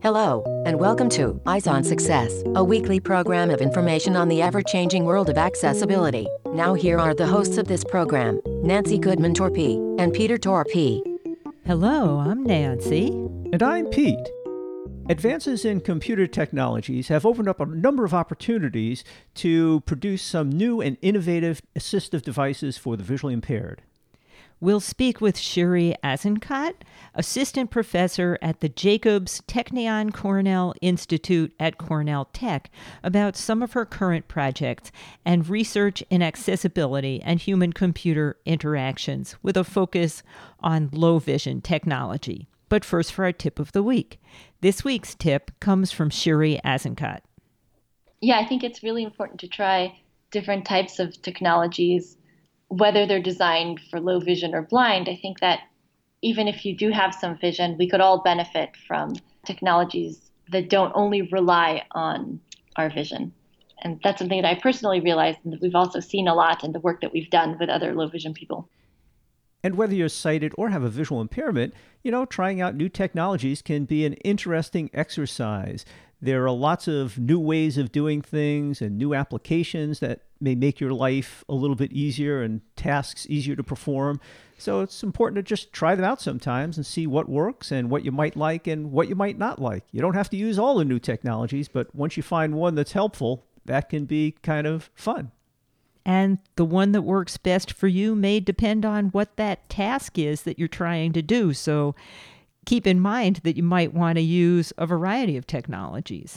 Hello, and welcome to Eyes on Success, a weekly program of information on the ever-changing world of accessibility. Now here are the hosts of this program, Nancy Goodman-Torpey and Peter Torpey. Hello, I'm Nancy. And I'm Pete. Advances in computer technologies have opened up a number of opportunities to produce some new and innovative assistive devices for the visually impaired. We'll speak with Shiri Azenkot, assistant professor at the Jacobs Technion Cornell Institute at Cornell Tech, about some of her current projects and research in accessibility and human-computer interactions with a focus on low-vision technology. But first for our tip of the week. This week's tip comes from Shiri Azenkot. Yeah, I think it's really important to try different types of technologies, whether they're designed for low vision or blind. I think that even if you do have some vision, we could all benefit from technologies that don't only rely on our vision. And that's something that I personally realized and that we've also seen a lot in the work that we've done with other low vision people. And whether you're sighted or have a visual impairment, trying out new technologies can be an interesting exercise. There are lots of new ways of doing things and new applications that may make your life a little bit easier and tasks easier to perform. So it's important to just try them out sometimes and see what works and what you might like and what you might not like. You don't have to use all the new technologies, but once you find one that's helpful, that can be kind of fun. And the one that works best for you may depend on what that task is that you're trying to do. So keep in mind that you might want to use a variety of technologies.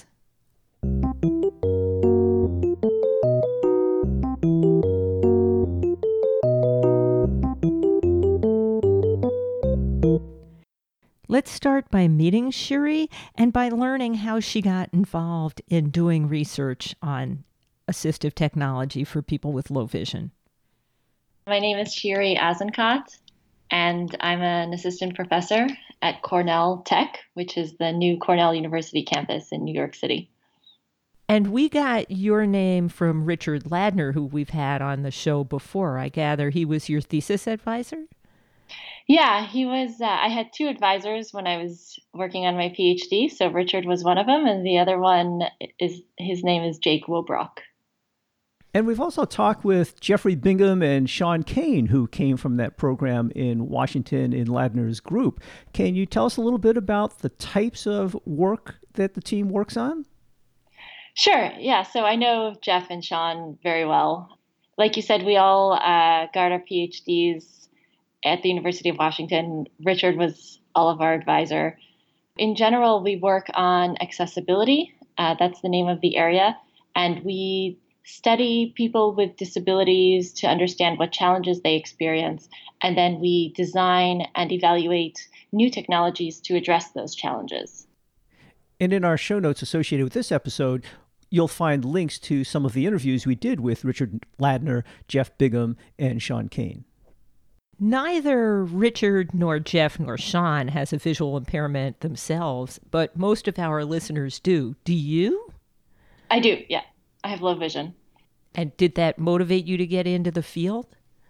Let's start by meeting Shiri and by learning how she got involved in doing research on assistive technology for people with low vision. My name is Shiri Azenkot, and I'm an assistant professor at Cornell Tech, which is the new Cornell University campus in New York City. And we got your name from Richard Ladner, who we've had on the show before. I gather he was your thesis advisor? Yeah, he was. I had two advisors when I was working on my PhD. So Richard was one of them, and the other one his name is Jake Wobrock. And we've also talked with Jeffrey Bingham and Sean Kane, who came from that program in Washington in Ladner's group. Can you tell us a little bit about the types of work that the team works on? Sure. Yeah. So I know Jeff and Sean very well. Like you said, we all got our PhDs at the University of Washington. Richard was all of our advisor. In general, we work on accessibility. That's the name of the area. And we study people with disabilities to understand what challenges they experience. And then we design and evaluate new technologies to address those challenges. And in our show notes associated with this episode, you'll find links to some of the interviews we did with Richard Ladner, Jeff Bingham, and Sean Kane. Neither Richard nor Jeff nor Sean has a visual impairment themselves, but most of our listeners do. Do you? I do, yeah. I have low vision. And did that motivate you to get into the field?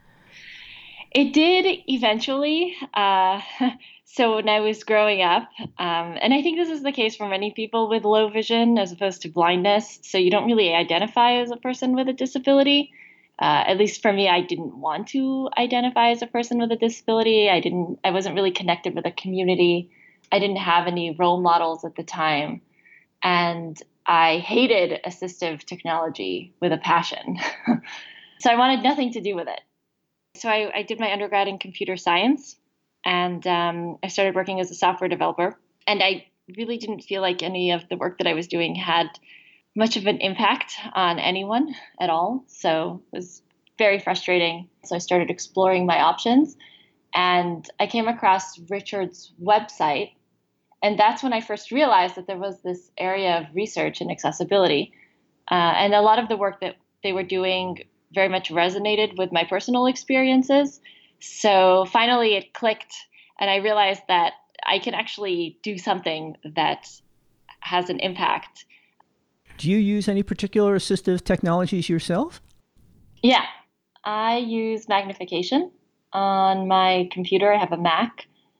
It did eventually. So when I was growing up, and I think this is the case for many people with low vision as opposed to blindness, so you don't really identify as a person with a disability. At least for me, I didn't want to identify as a person with a disability. I wasn't really connected with a community. I didn't have any role models at the time. And I hated assistive technology with a passion. So I wanted nothing to do with it. So I did my undergrad in computer science, and I started working as a software developer. And I really didn't feel like any of the work that I was doing had much of an impact on anyone at all. So it was very frustrating. So I started exploring my options, and I came across Richard's website. And that's when I first realized that there was this area of research in accessibility. And a lot of the work that they were doing very much resonated with my personal experiences. So finally it clicked, and I realized that I can actually do something that has an impact. Do you use any particular assistive technologies yourself? Yeah, I use magnification on my computer. I have a Mac.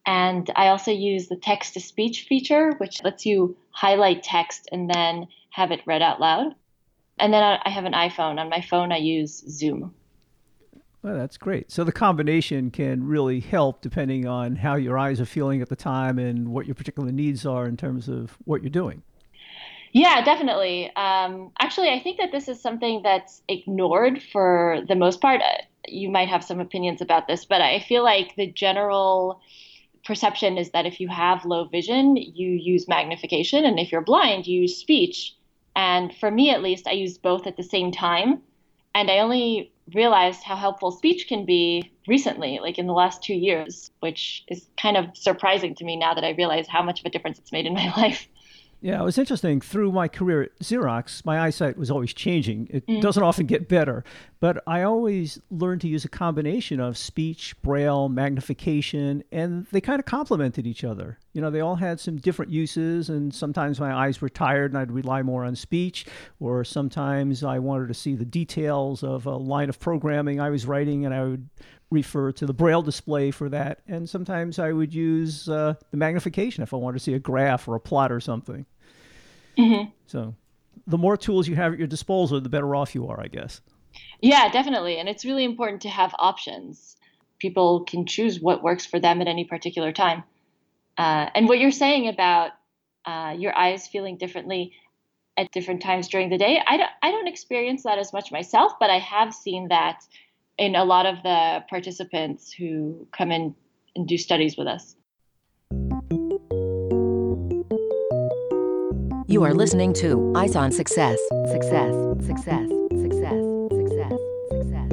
And I also use the text-to-speech feature, which lets you highlight text and then have it read out loud. And then I have an iPhone. On my phone, I use Zoom. Well, that's great. So the combination can really help depending on how your eyes are feeling at the time and what your particular needs are in terms of what you're doing. Yeah, definitely. Actually, I think that this is something that's ignored for the most part. You might have some opinions about this, but I feel like the general perception is that if you have low vision, you use magnification, and if you're blind, you use speech. And for me, at least, I use both at the same time. And I only realized how helpful speech can be recently, like in the last 2 years, which is kind of surprising to me now that I realize how much of a difference it's made in my life. Yeah, it was interesting. Through my career at Xerox, my eyesight was always changing. It doesn't often get better, but I always learned to use a combination of speech, braille, magnification, and they kind of complemented each other. You know, they all had some different uses, and sometimes my eyes were tired and I'd rely more on speech, or sometimes I wanted to see the details of a line of programming I was writing and I would refer to the braille display for that. And sometimes I would use the magnification if I wanted to see a graph or a plot or something. Mm-hmm. So the more tools you have at your disposal, the better off you are, I guess. Yeah, definitely. And it's really important to have options. People can choose what works for them at any particular time. And what you're saying about your eyes feeling differently at different times during the day, I don't experience that as much myself, but I have seen that in a lot of the participants who come in and do studies with us. You are listening to Eyes on Success. Success, success, success, success, success.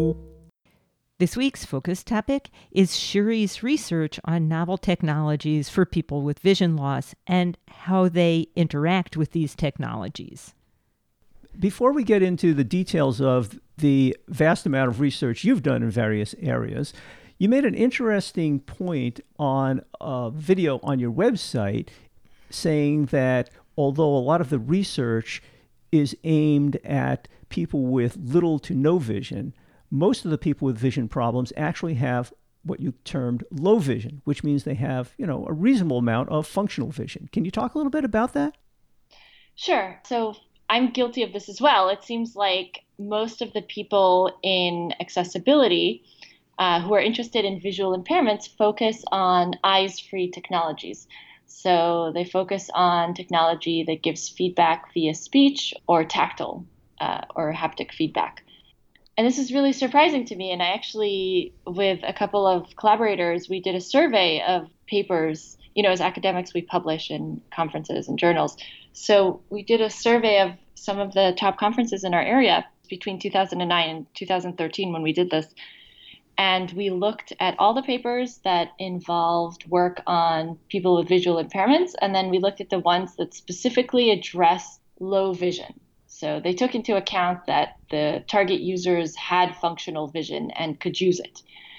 This week's focus topic is Shiri's research on novel technologies for people with vision loss and how they interact with these technologies. Before we get into the details of the vast amount of research you've done in various areas, you made an interesting point on a video on your website saying that although a lot of the research is aimed at people with little to no vision, most of the people with vision problems actually have what you termed low vision, which means they have, a reasonable amount of functional vision. Can you talk a little bit about that? Sure. So I'm guilty of this as well. It seems like most of the people in accessibility who are interested in visual impairments focus on eyes-free technologies. So they focus on technology that gives feedback via speech or tactile or haptic feedback. And this is really surprising to me. And I actually, with a couple of collaborators, we did a survey of papers. As academics, we publish in conferences and journals. So we did a survey of some of the top conferences in our area between 2009 and 2013 when we did this. And we looked at all the papers that involved work on people with visual impairments. And then we looked at the ones that specifically addressed low vision. So they took into account that the target users had functional vision and could use it.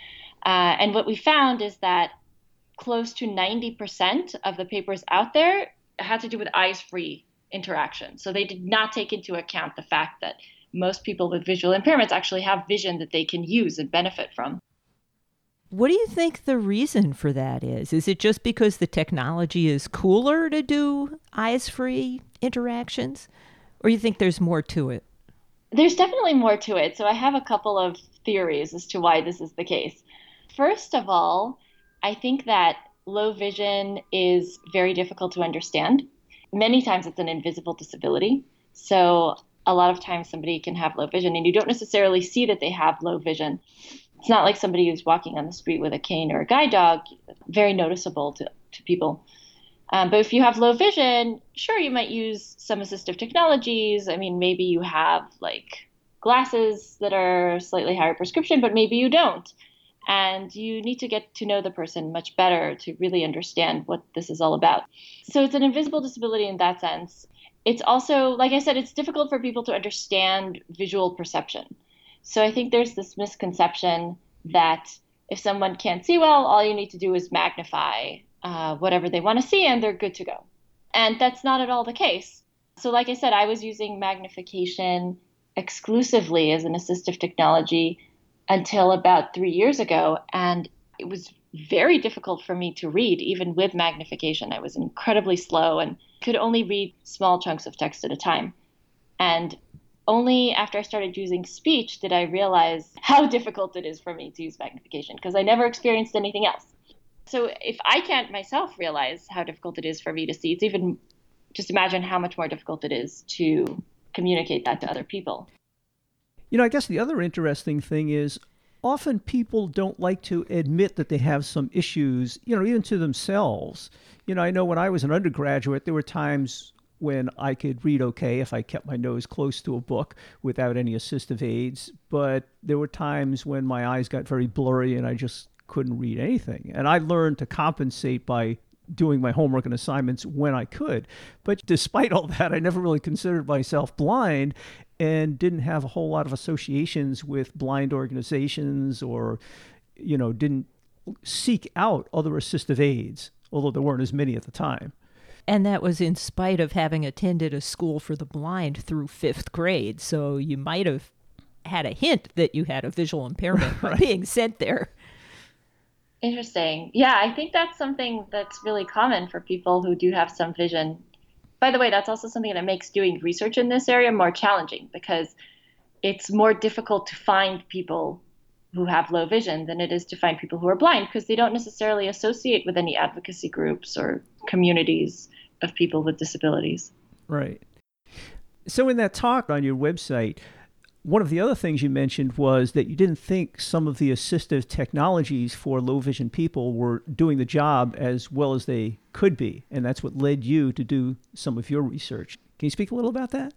And what we found is that close to 90% of the papers out there had to do with eyes-free interaction. So they did not take into account the fact that most people with visual impairments actually have vision that they can use and benefit from. What do you think the reason for that is? Is it just because the technology is cooler to do eyes-free interactions? Or you think there's more to it? There's definitely more to it. So I have a couple of theories as to why this is the case. First of all, I think that low vision is very difficult to understand. Many times it's an invisible disability. So a lot of times somebody can have low vision and you don't necessarily see that they have low vision. It's not like somebody who's walking on the street with a cane or a guide dog, very noticeable to people. But if you have low vision, sure, you might use some assistive technologies. I mean, maybe you have like glasses that are slightly higher prescription, but maybe you don't. And you need to get to know the person much better to really understand what this is all about. So it's an invisible disability in that sense. It's also, like I said, it's difficult for people to understand visual perception. So I think there's this misconception that if someone can't see well, all you need to do is magnify whatever they want to see and they're good to go. And that's not at all the case. So like I said, I was using magnification exclusively as an assistive technology until about 3 years ago. And it was very difficult for me to read, even with magnification. I was incredibly slow and could only read small chunks of text at a time. And only after I started using speech did I realize how difficult it is for me to use magnification, because I never experienced anything else. So if I can't myself realize how difficult it is for me to see, it's even just imagine how much more difficult it is to communicate that to other people. I guess the other interesting thing is often people don't like to admit that they have some issues, even to themselves. I know when I was an undergraduate, there were times when I could read okay if I kept my nose close to a book without any assistive aids. But there were times when my eyes got very blurry and I just couldn't read anything. And I learned to compensate by doing my homework and assignments when I could. But despite all that, I never really considered myself blind and didn't have a whole lot of associations with blind organizations or, didn't seek out other assistive aids, although there weren't as many at the time. And that was in spite of having attended a school for the blind through 5th grade. So you might have had a hint that you had a visual impairment by being sent there. Interesting. Yeah, I think that's something that's really common for people who do have some vision. By the way, that's also something that makes doing research in this area more challenging, because it's more difficult to find people who have low vision than it is to find people who are blind, because they don't necessarily associate with any advocacy groups or communities of people with disabilities. Right. So in that talk on your website, one of the other things you mentioned was that you didn't think some of the assistive technologies for low vision people were doing the job as well as they could be. And that's what led you to do some of your research. Can you speak a little about that?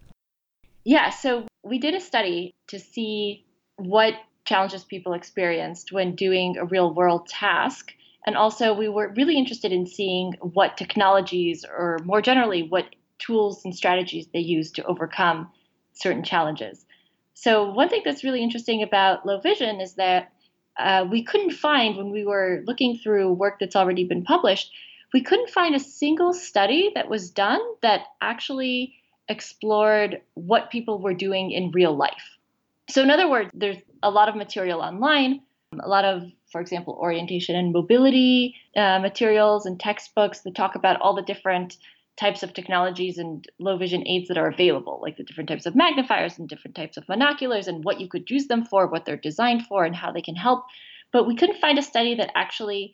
Yeah, so we did a study to see what challenges people experienced when doing a real world task. And also we were really interested in seeing what technologies, or more generally, what tools and strategies they use to overcome certain challenges. So one thing that's really interesting about low vision is that we couldn't find, when we were looking through work that's already been published, we couldn't find a single study that was done that actually explored what people were doing in real life. So in other words, there's a lot of material online, a lot of, for example, orientation and mobility materials and textbooks that talk about all the different types of technologies and low vision aids that are available, like the different types of magnifiers and different types of monoculars and what you could use them for, what they're designed for, and how they can help. But we couldn't find a study that actually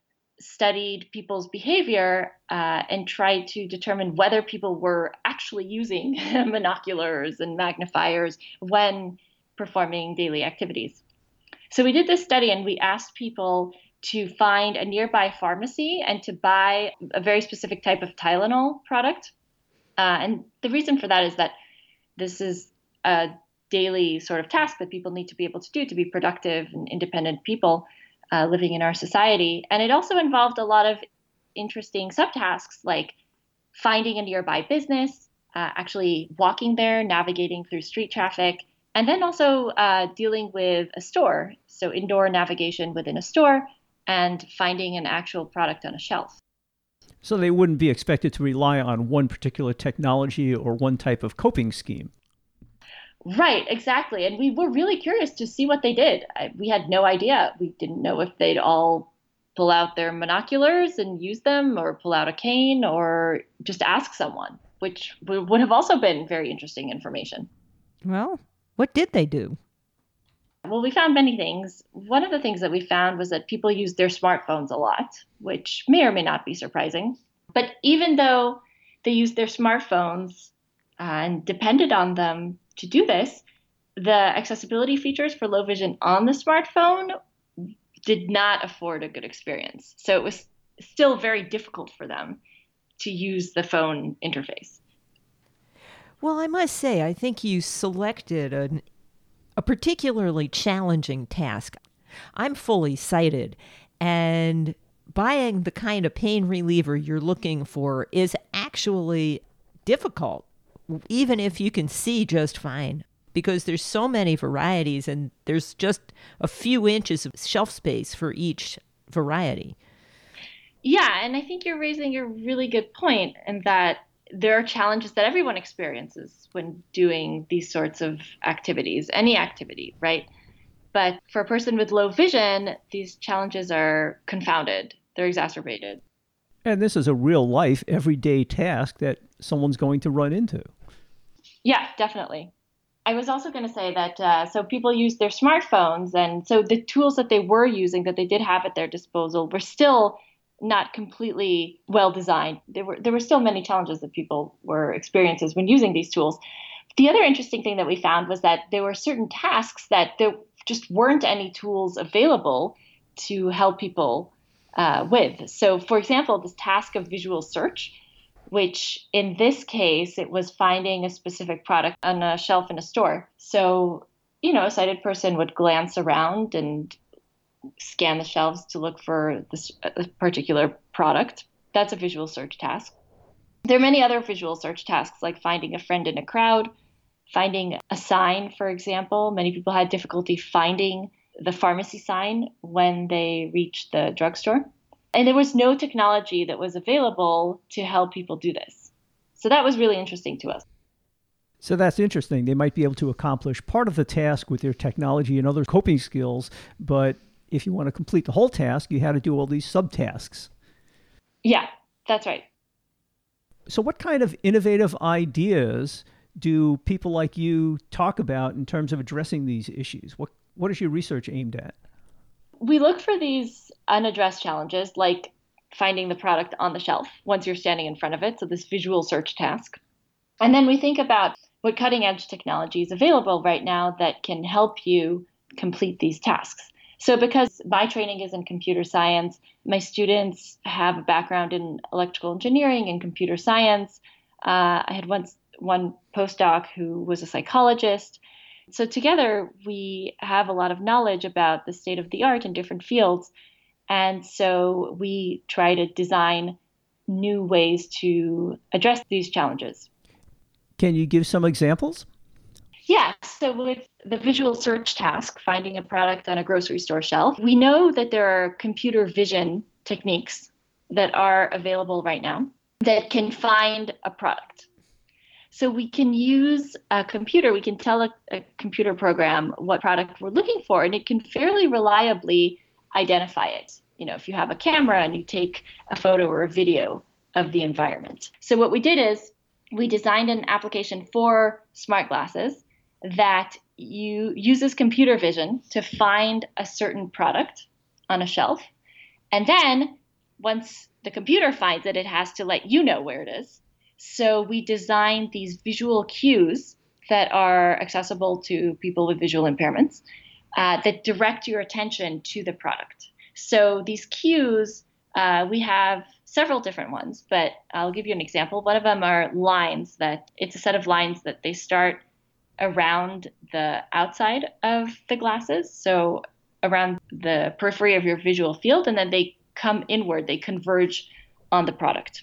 studied people's behavior and tried to determine whether people were actually using monoculars and magnifiers when performing daily activities. So we did this study and we asked people to find a nearby pharmacy and to buy a very specific type of Tylenol product. And the reason for that is that this is a daily sort of task that people need to be able to do to be productive and independent people living in our society. And it also involved a lot of interesting subtasks, like finding a nearby business, actually walking there, navigating through street traffic, and then also dealing with a store. So indoor navigation within a store and finding an actual product on a shelf. So they wouldn't be expected to rely on one particular technology or one type of coping scheme. Right, exactly. And we were really curious to see what they did. We had no idea. We didn't know if they'd all pull out their monoculars and use them, or pull out a cane, or just ask someone, which would have also been very interesting information. Well, what did they do? Well, we found many things. One of the things that we found was that people use their smartphones a lot, which may or may not be surprising. But even though they used their smartphones and depended on them to do this, the accessibility features for low vision on the smartphone did not afford a good experience. So it was still very difficult for them to use the phone interface. Well, I must say, I think you selected a particularly challenging task. I'm fully sighted, and buying the kind of pain reliever you're looking for is actually difficult, even if you can see just fine, because there's so many varieties and there's just a few inches of shelf space for each variety. Yeah, and I think you're raising a really good point in that there are challenges that everyone experiences when doing these sorts of activities, any activity, right? But for a person with low vision, these challenges are confounded. They're exacerbated. And this is a real life, everyday task that someone's going to run into. Yeah, definitely. I was also going to say that so people use their smartphones, and so the tools that they were using, that they did have at their disposal, were still not completely well designed. There were still many challenges that people were experiencing when using these tools. The other interesting thing that we found was that there were certain tasks that there just weren't any tools available to help people with. So, for example, this task of visual search, which in this case, it was finding a specific product on a shelf in a store. So, a sighted person would glance around and scan the shelves to look for this particular product. That's a visual search task. There are many other visual search tasks, like finding a friend in a crowd, finding a sign, for example. Many people had difficulty finding the pharmacy sign when they reached the drugstore. And there was no technology that was available to help people do this. So that was really interesting to us. So that's interesting. They might be able to accomplish part of the task with their technology and other coping skills, but if you want to complete the whole task, you had to do all these subtasks. Yeah, that's right. So what kind of innovative ideas do people like you talk about in terms of addressing these issues? What is your research aimed at? We look for these unaddressed challenges, like finding the product on the shelf once you're standing in front of it, so this visual search task. And then we think about what cutting edge technology is available right now that can help you complete these tasks. So because my training is in computer science, my students have a background in electrical engineering and computer science. I had one postdoc who was a psychologist. So together we have a lot of knowledge about the state of the art in different fields. And so we try to design new ways to address these challenges. Can you give some examples? Yeah, so with the visual search task, finding a product on a grocery store shelf, we know that there are computer vision techniques that are available right now that can find a product. So we can use a computer, we can tell a computer program what product we're looking for, and it can fairly reliably identify it. If you have a camera and you take a photo or a video of the environment. So what we did is we designed an application for smart glasses that uses computer vision to find a certain product on a shelf. And then once the computer finds it, it has to let you know where it is. So we designed these visual cues that are accessible to people with visual impairments that direct your attention to the product. So these cues, we have several different ones, but I'll give you an example. One of them are lines it's a set of lines that they start around the outside of the glasses, so around the periphery of your visual field, and then they come inward, they converge on the product.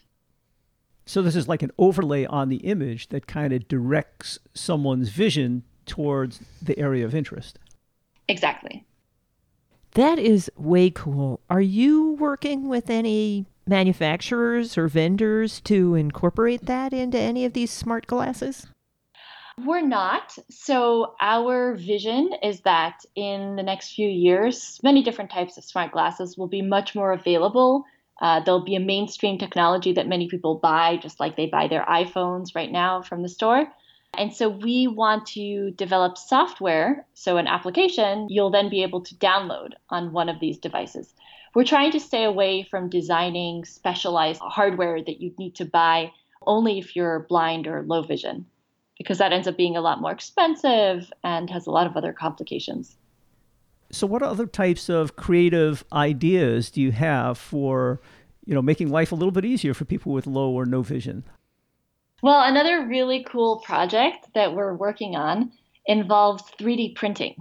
So this is like an overlay on the image that kind of directs someone's vision towards the area of interest. Exactly. That is way cool. Are you working with any manufacturers or vendors to incorporate that into any of these smart glasses? We're not. So our vision is that in the next few years, many different types of smart glasses will be much more available. There'll be a mainstream technology that many people buy, just like they buy their iPhones right now from the store. And so we want to develop software, so an application you'll then be able to download on one of these devices. We're trying to stay away from designing specialized hardware that you need to buy only if you're blind or low vision, because that ends up being a lot more expensive and has a lot of other complications. So what other types of creative ideas do you have for, making life a little bit easier for people with low or no vision? Well, another really cool project that we're working on involves 3D printing.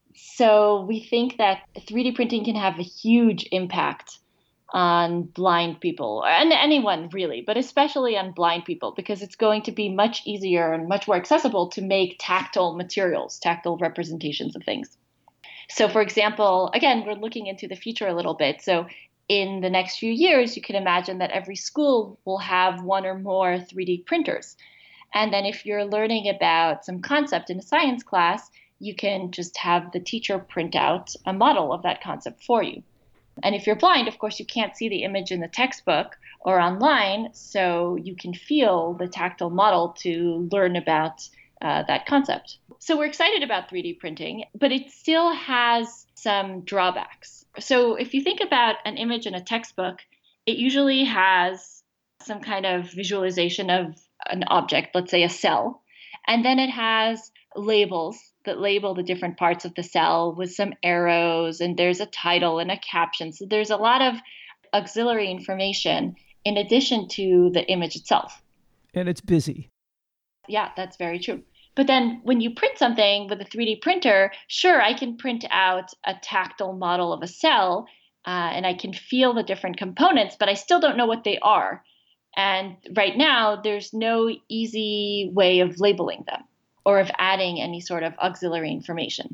So we think that 3D printing can have a huge impact on blind people, and anyone really, but especially on blind people, because it's going to be much easier and much more accessible to make tactile materials, tactile representations of things. So for example, again, we're looking into the future a little bit. So in the next few years, you can imagine that every school will have one or more 3D printers. And then if you're learning about some concept in a science class, you can just have the teacher print out a model of that concept for you. And if you're blind, of course, you can't see the image in the textbook or online, so you can feel the tactile model to learn about that concept. So we're excited about 3D printing, but it still has some drawbacks. So if you think about an image in a textbook, it usually has some kind of visualization of an object, let's say a cell, and then it has labels that label the different parts of the cell with some arrows, and there's a title and a caption. So there's a lot of auxiliary information in addition to the image itself. And it's busy. Yeah, that's very true. But then when you print something with a 3D printer, sure, I can print out a tactile model of a cell and I can feel the different components, but I still don't know what they are. And right now, there's no easy way of labeling them or of adding any sort of auxiliary information.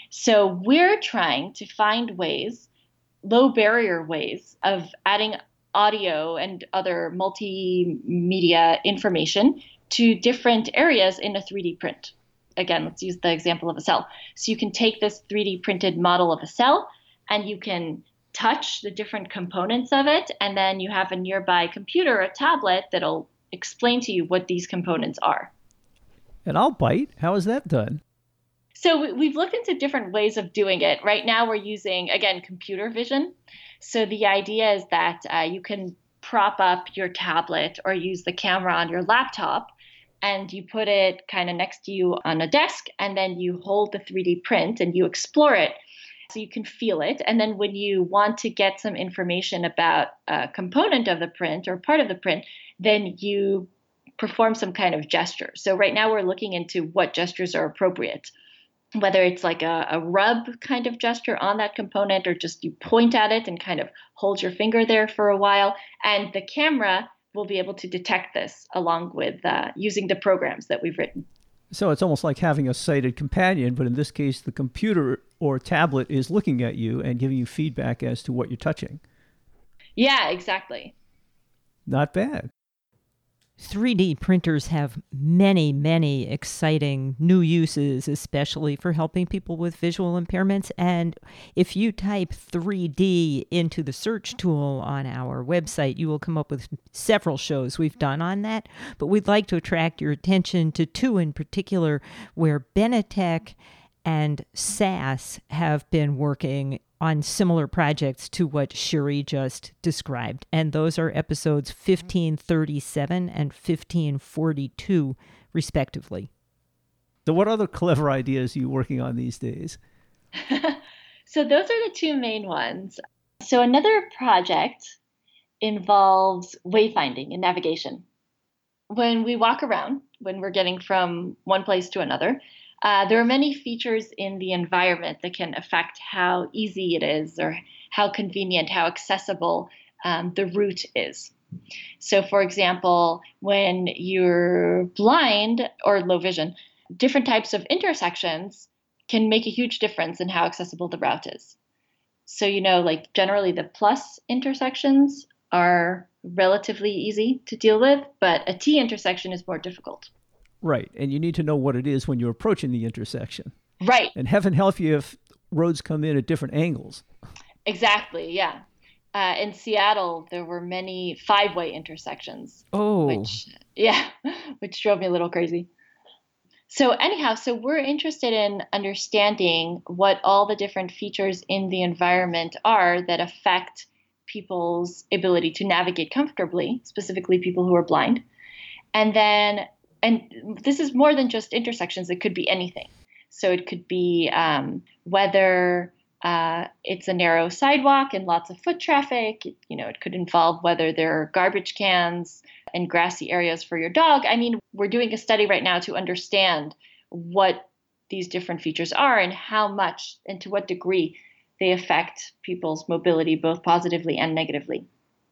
So we're trying to find ways, low barrier ways, of adding audio and other multimedia information to different areas in a 3D print. Again, let's use the example of a cell. So you can take this 3D printed model of a cell and you can touch the different components of it, and then you have a nearby computer or a tablet that'll explain to you what these components are. And I'll bite. How is that done? So we've looked into different ways of doing it. Right now we're using, again, computer vision. So the idea is that you can prop up your tablet or use the camera on your laptop, and you put it kind of next to you on a desk, and then you hold the 3D print and you explore it. So you can feel it. And then when you want to get some information about a component of the print or part of the print, then you perform some kind of gesture. So right now we're looking into what gestures are appropriate, whether it's like a rub kind of gesture on that component or just you point at it and kind of hold your finger there for a while. And the camera will be able to detect this along with using the programs that we've written. So it's almost like having a sighted companion, but in this case, the computer or tablet is looking at you and giving you feedback as to what you're touching. Yeah, exactly. Not bad. 3D printers have many, many exciting new uses, especially for helping people with visual impairments. And if you type 3D into the search tool on our website, you will come up with several shows we've done on that. But we'd like to attract your attention to two in particular where Benetech and SAS have been working on similar projects to what Shiri just described. And those are episodes 1537 and 1542, respectively. So what other clever ideas are you working on these days? So those are the two main ones. So another project involves wayfinding and navigation. When we walk around, when we're getting from one place to another, there are many features in the environment that can affect how easy it is or how convenient, how accessible the route is. So, for example, when you're blind or low vision, different types of intersections can make a huge difference in how accessible the route is. So, like generally the plus intersections are relatively easy to deal with, but a T intersection is more difficult. Right. And you need to know what it is when you're approaching the intersection. Right. And heaven help you if roads come in at different angles. Exactly. Yeah. In Seattle, there were many 5-way intersections. Oh. Which drove me a little crazy. So anyhow, we're interested in understanding what all the different features in the environment are that affect people's ability to navigate comfortably, specifically people who are blind. And this is more than just intersections. It could be anything. So it could be whether it's a narrow sidewalk and lots of foot traffic. It could involve whether there are garbage cans and grassy areas for your dog. I mean, we're doing a study right now to understand what these different features are and how much and to what degree they affect people's mobility, both positively and negatively.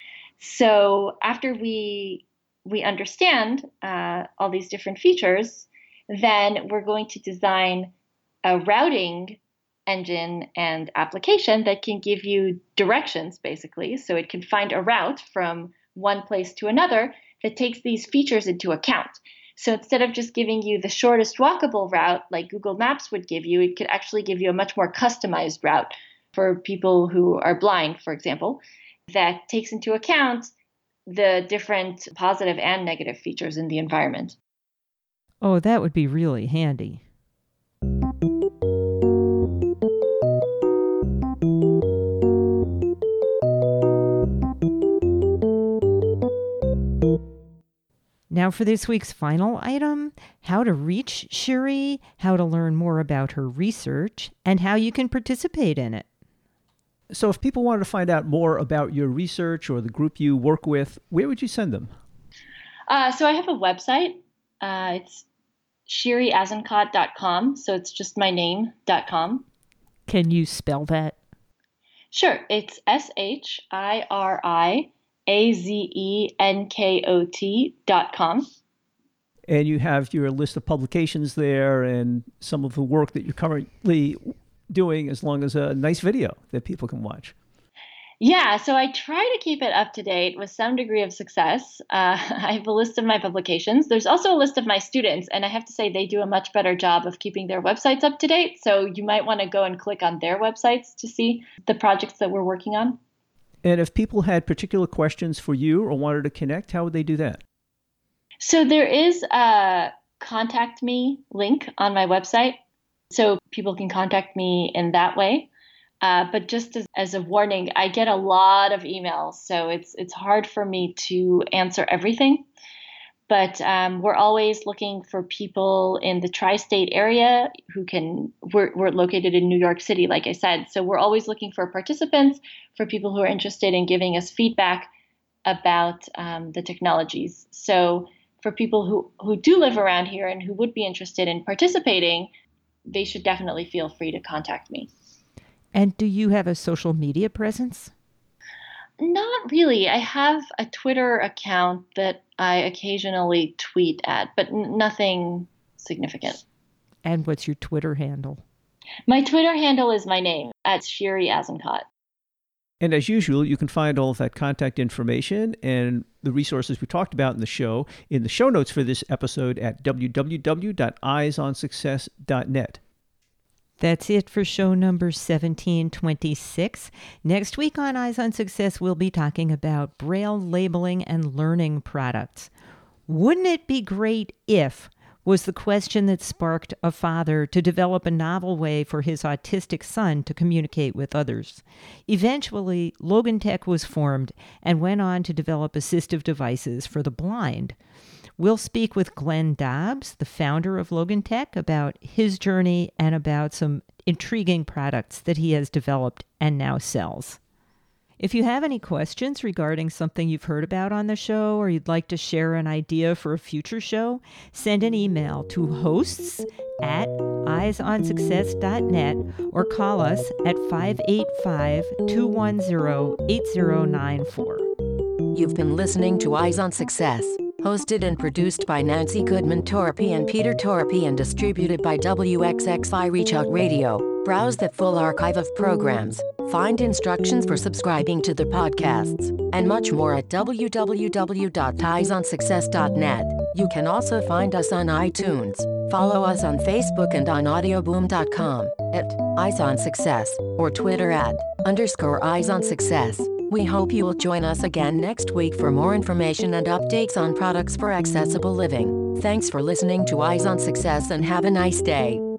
So after we understand all these different features, then we're going to design a routing engine and application that can give you directions, basically. So it can find a route from one place to another that takes these features into account. So instead of just giving you the shortest walkable route like Google Maps would give you, it could actually give you a much more customized route for people who are blind, for example, that takes into account the different positive and negative features in the environment. Oh, that would be really handy. Now for this week's final item, how to reach Shiri, how to learn more about her research, and how you can participate in it. So if people wanted to find out more about your research or the group you work with, where would you send them? So I have a website. It's shiriazencott.com. So it's just my name.com. Can you spell that? Sure. It's shiriazenkot.com. And you have your list of publications there and some of the work that you're currently doing, as long as a nice video that people can watch. Yeah, so I try to keep it up to date with some degree of success. I have a list of my publications. There's also a list of my students, and I have to say they do a much better job of keeping their websites up to date. So you might want to go and click on their websites to see the projects that we're working on. And if people had particular questions for you or wanted to connect, how would they do that? So there is a contact me link on my website, so people can contact me in that way. But just as a warning, I get a lot of emails, so it's hard for me to answer everything. But we're always looking for people in the tri-state area who can. We're located in New York City, like I said, so we're always looking for participants, for people who are interested in giving us feedback about the technologies. So for people who do live around here and who would be interested in participating, they should definitely feel free to contact me. And do you have a social media presence? Not really. I have a Twitter account that I occasionally tweet at, but nothing significant. And what's your Twitter handle? My Twitter handle is my name, at Shiri Azencott. And as usual, you can find all of that contact information and the resources we talked about in the show notes for this episode at www.eyesonsuccess.net. That's it for show number 1726. Next week on Eyes on Success, we'll be talking about Braille labeling and learning products. Wouldn't it be great if was the question that sparked a father to develop a novel way for his autistic son to communicate with others. Eventually, Logentech was formed and went on to develop assistive devices for the blind. We'll speak with Glenn Dobbs, the founder of Logentech, about his journey and about some intriguing products that he has developed and now sells. If you have any questions regarding something you've heard about on the show or you'd like to share an idea for a future show, send an email to hosts@eyesonsuccess.net or call us at 585-210-8094. You've been listening to Eyes on Success, hosted and produced by Nancy Goodman Torpy and Peter Torpy and distributed by WXXI Reach Out Radio. Browse the full archive of programs, find instructions for subscribing to the podcasts, and much more at www.eyesonsuccess.net. You can also find us on iTunes. Follow us on Facebook and on audioboom.com at Eyes on Success or Twitter at _Eyes on Success. We hope you will join us again next week for more information and updates on products for accessible living. Thanks for listening to Eyes on Success and have a nice day.